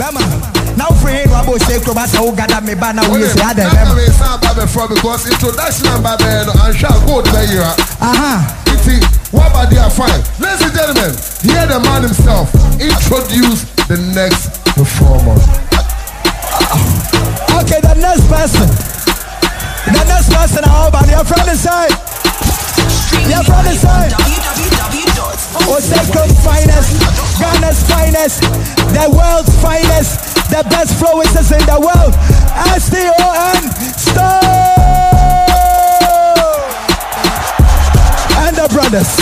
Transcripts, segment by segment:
Now free no abo say krobasa o gada me ba na we say ada dem. I mean sound before because introduction and babe and shall go to the year. What about the fine? Ladies and gentlemen, hear the man himself introduce the next performer. Okay, the next person. The next person how about your friend inside? Your friend inside. Oseko's finest, Ghana's finest, the world's finest, the best flowers in the world. STON Stone and the brothers.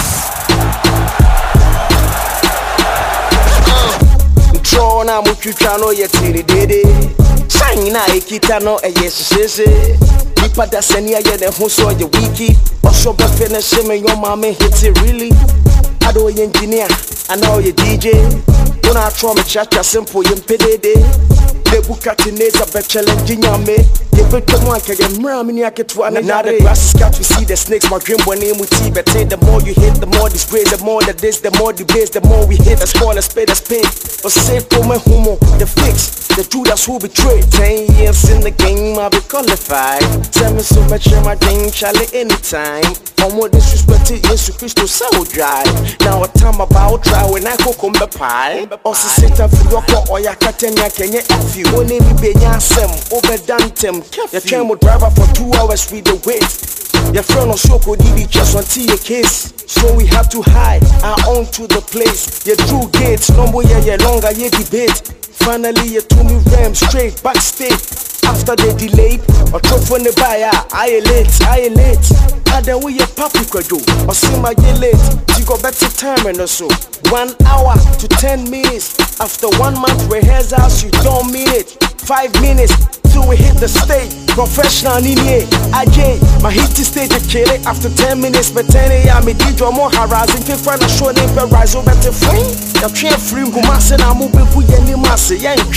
Trona muchuchano yetiri dede. China ekitano eyesese. Nipa da senia ye ne ho so ye wiki. Osho be finish me your mama hit it really. I do engineer, I know you DJ. When I try me chacha simple yempedede. The bukatineza be challenging me. You put the one can get mrammy to another. Now the grass is cut, we see the snakes, my dream when name with tea. But the more you hit, the more disgrace, the more that this, the more debates, the more we hit. As call a spade, But say for my homo, the fix, the Judas who betrayed. 10 years in the game, I'll be qualified. Tell me so much of my thing, Charlie, anytime. I'm more disrespected, yes, you Christo so dry. Now a time about try when I cook on the pie. Also sit up for your call or your catania, can you F you? One name be Yasem, overdone them. Your train will drive up for 2 hours, read the wait. Your friend on Shoko DD just on your case. So we have to hide our own to the place. You drew gates, no more yeah longer you debate. Finally you told me ram straight backstage. After they delayed, or tough when they buy I late. And then we a papi kwado, or see my ye late. You got better time and so 1 hour to 10 minutes. After 1 month rehearsals, you don't mean it. 5 minutes till we hit the stage. Professional nini, AJ, my hit to stage a kid after 10 minutes, but 10 a.m. me did more harassing. If I show them per rise over the frame, the train free Gumasa, I'm moving for Yenny Massa,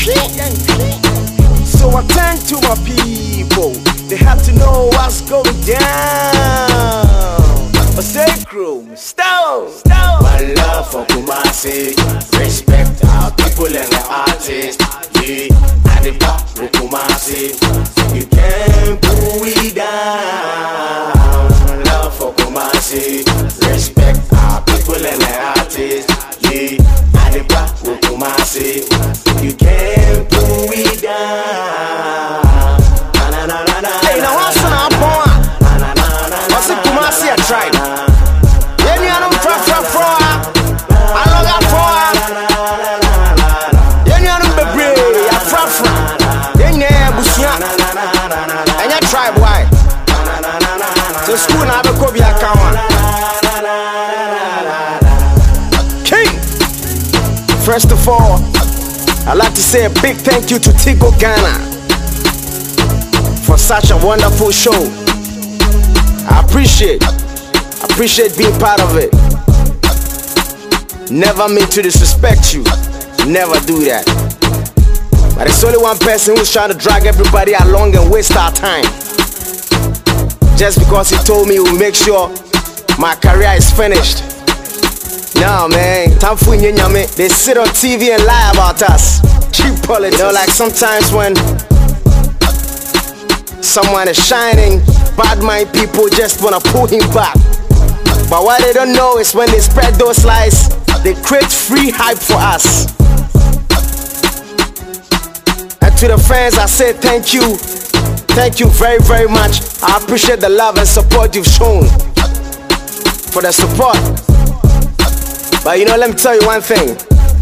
So I thank to my people, they have to know what's going down. A sacrum, stone. My love for Kumasi, respect our people and the artists. Yeah, and the back for Kumasi, you can't pull me down. My love for Kumasi, respect our people and the artists. Yeah, and the back for Kumasi, you can't pull me down. Hey, now what's on our point? What's it Kumasi a tribe? Any of them I love that for any of them be brave, I fra. Any bushia, and your tribe why? So school now be Kobe account. King. First of all, I'd like to say a big thank you to Tigo Ghana for such a wonderful show. I appreciate being part of it. Never mean to disrespect you. Never do that. But it's only one person who's trying to drag everybody along and waste our time. Just because he told me he will make sure my career is finished. No, man. They sit on TV and lie about us. Cheap politics. You know, like sometimes when someone is shining, bad mind people just wanna pull him back. But what they don't know is when they spread those lies, they create free hype for us. And to the fans, I say thank you. Thank you very, very much. I appreciate the love and support you've shown. For the support. But you know, let me tell you one thing.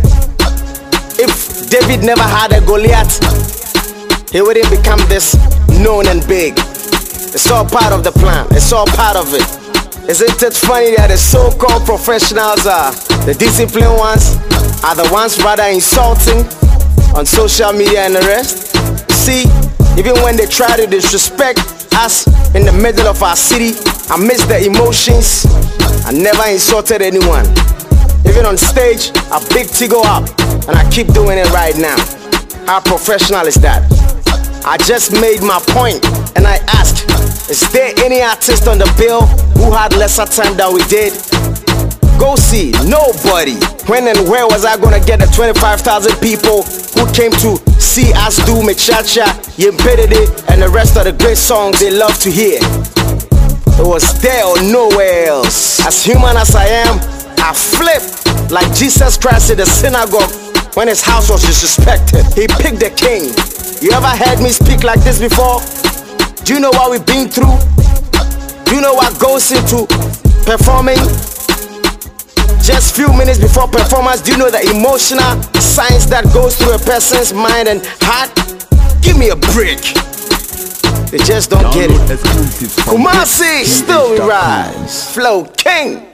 If David never had a Goliath, he wouldn't become this known and big. It's all part of the plan. It's all part of it. Isn't it funny that the so-called professionals are the disciplined ones, are the ones rather insulting on social media and the rest? See, even when they try to disrespect us in the middle of our city, amidst the emotions, I never insulted anyone. Even on stage, I big Tigo up, and I keep doing it right now. How professional is that? I just made my point, and I asked, is there any artist on the bill who had lesser time than we did? Go see nobody. When and where was I gonna get the 25,000 people who came to see us do Mechacha, Yempedede, and the rest of the great songs they love to hear? It was there or nowhere else. As human as I am, I flip like Jesus Christ in the synagogue when his house was disrespected. He picked the king. You ever heard me speak like this before? Do you know what we've been through? Do you know what goes into performing? Just few minutes before performance, do you know the emotional science that goes through a person's mind and heart? Give me a break. They just don't get it. Kumasi, still we rise. Flow King.